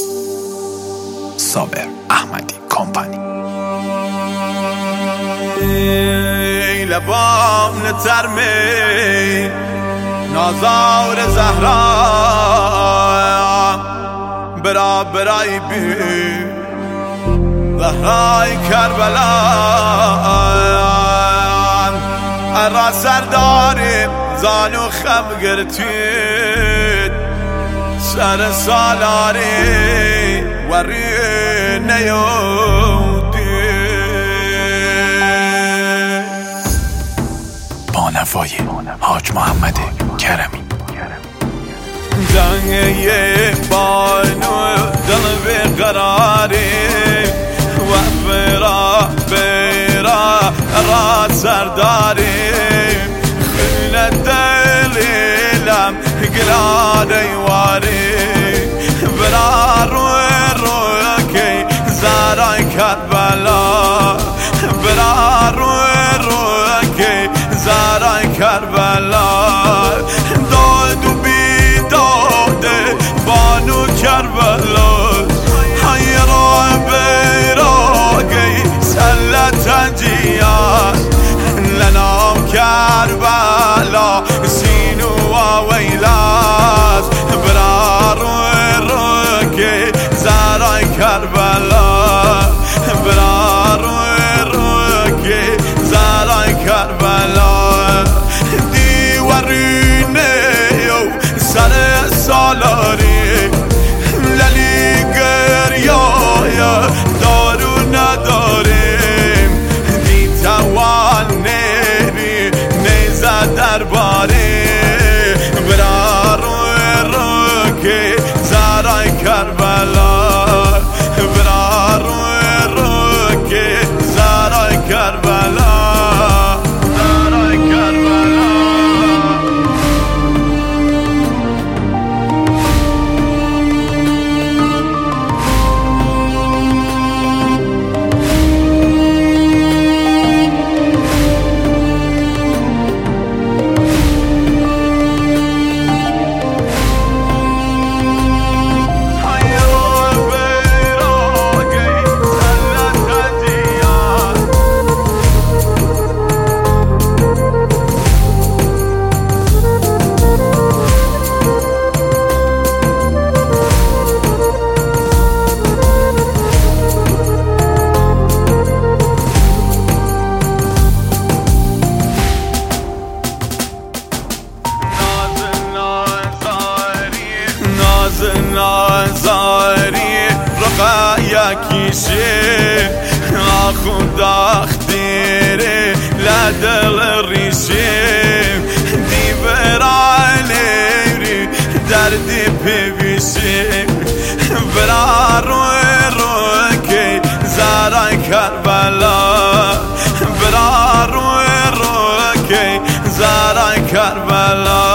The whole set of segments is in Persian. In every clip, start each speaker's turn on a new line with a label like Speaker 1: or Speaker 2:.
Speaker 1: صابر احمدی کمپانی.
Speaker 2: لبام لترمی نازار زهرا برای بی زهرای کربلا را سرداریم زانو خم گرتید سر سالاری وری نیودی
Speaker 1: با نوای حاج محمد کرمی.
Speaker 2: جنگه بانو دل بیقراری و بیرا را سرداری خیل دلیلم گلادی واری برا روی که زارای کربلا برا روی که زارای کربلا داد و بیداد بانو کربلا حیرا بیراگی سلت جیان لنام کربلا سینو و ویلاز برا روی که زارای کربلا برا روی که زارای کربلا دیوارینه یو سر سالاری للی گریایا دارو نداریم دیتوان نیری نیزه درباری برا روی که زارای کربلا برا روی که زارای کربلا زارای کربلا. نازاری رقا یکیشه آخون داختیره لدل ریشه دیبرالیری دردی پیویشه برا روی که زارای کربلا برا روی که زارای کربلا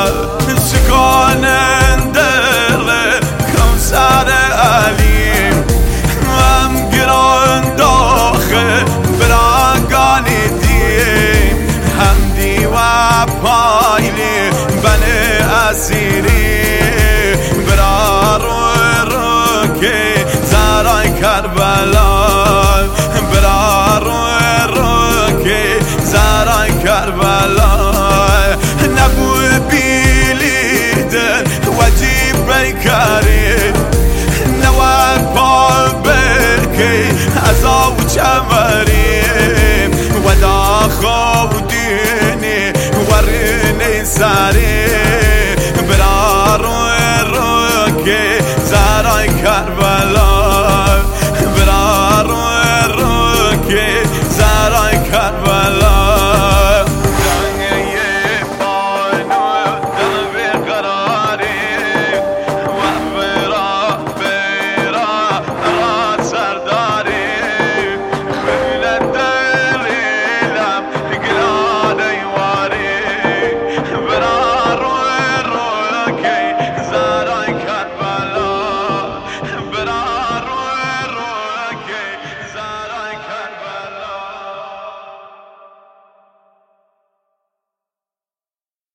Speaker 2: سکانن دل کوثر علیم هم گران داخل براگانی دیم هم دیوه پایلی بله اسیری برا روی که زارای کربلا برا روی که زارای کربلا نبوی بیلیدن وجیب بیکاری نوال پا بکی ازاو چمریم و داخو دینی ورینی سریم